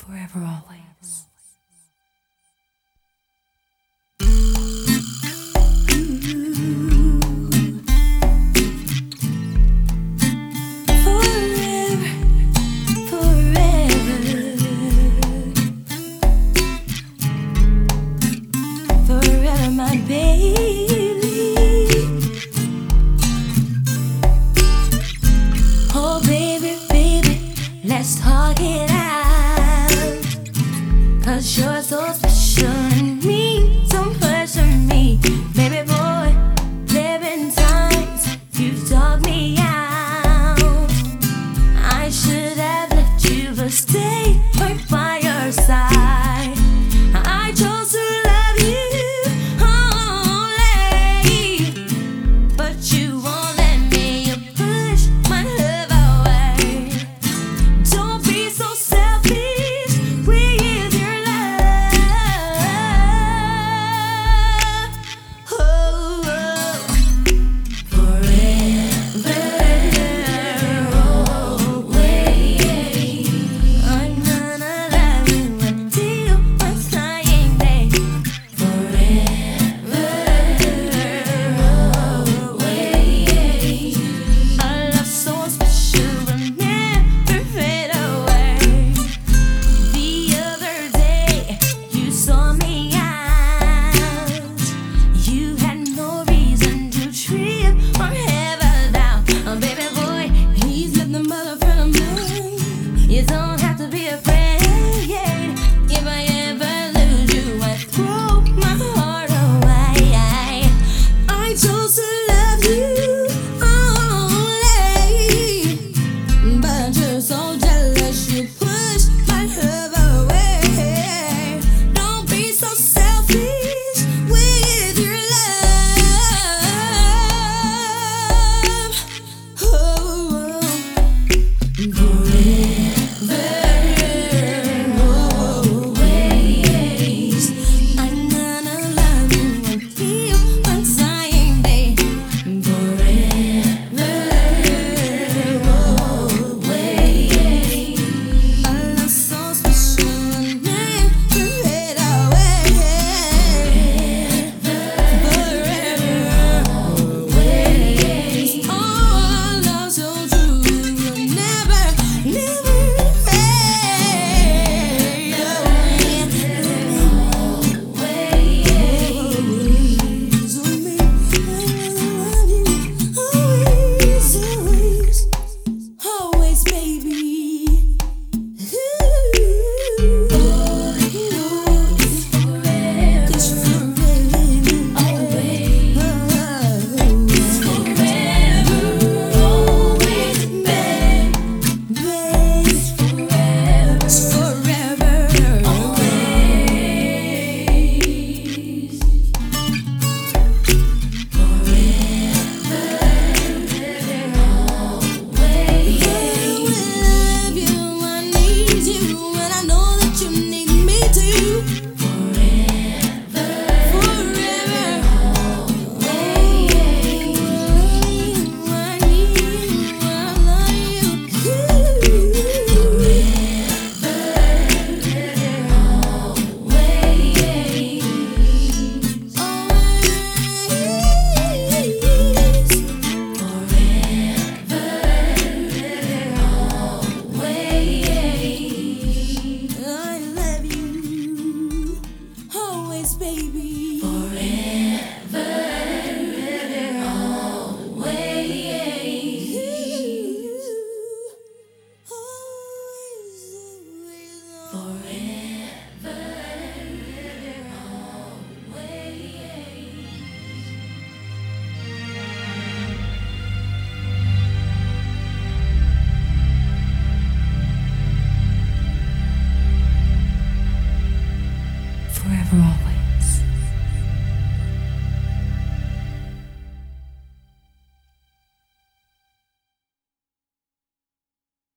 forever always. My baby, oh baby, baby, let's talk it out. 'Cause you're so special and mean so much to me. Baby boy, there been times you've dogged me out. I should have left you but stayed right by your side. I chose to love you, you don't have to be afraid. If I ever lose you, I throw my heart away. I chose to love you only, but you're so jealous you push my love away. Don't be so selfish with your love. Oh, baby, forever, always, forever, always. Forever always.